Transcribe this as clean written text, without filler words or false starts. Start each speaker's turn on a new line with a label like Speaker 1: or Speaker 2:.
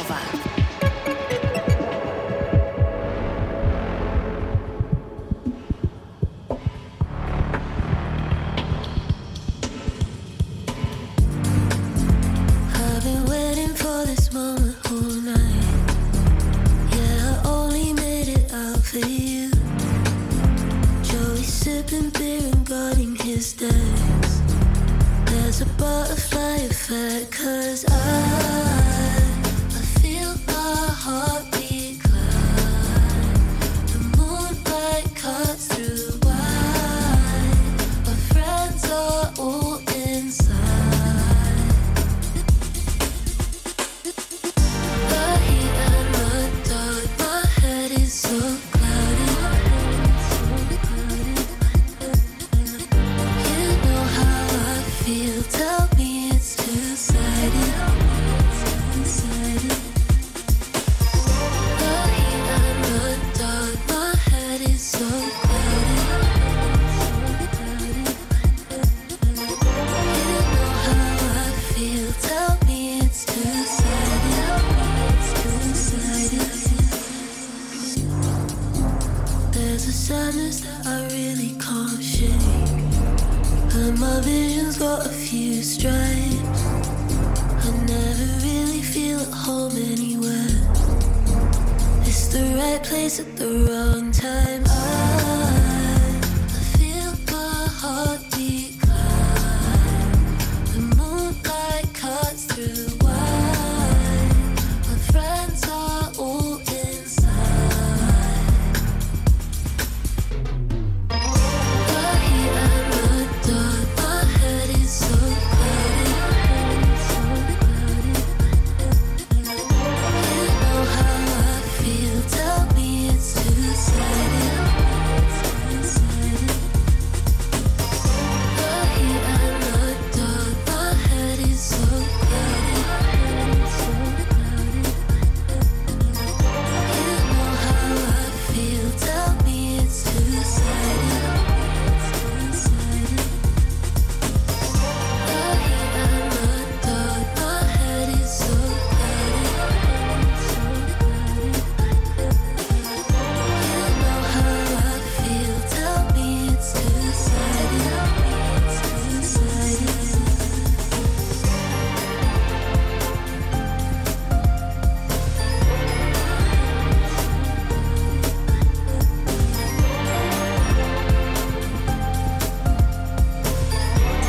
Speaker 1: I've been waiting for this moment all night. Yeah, I only made it out for you. Joey sipping beer and guarding his decks. There's a butterfly effect, 'cause I feel my heartbeat climb. The moonlight cuts through white. My friends are all inside. The heat and the dark, my head is so cloudy. You know how I feel, tell me it's two-sided. The heat and the dark, my head is so cloudy. You know how I feel, tell me it's two-sided. There's a sadness that I really can't shake, and my vision's got a few stripes. I never really feel at home anywhere. It's the right place at the wrong time.